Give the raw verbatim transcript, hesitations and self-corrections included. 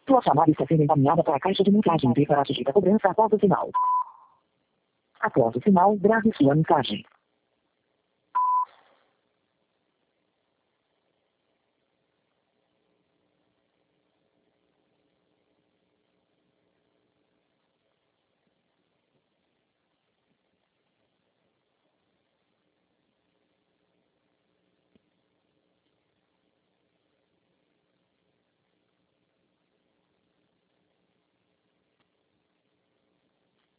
Sua chamada está sendo encaminhada para a caixa de mensagem e para atingir a cobrança após o sinal. Após o sinal, grave sua mensagem.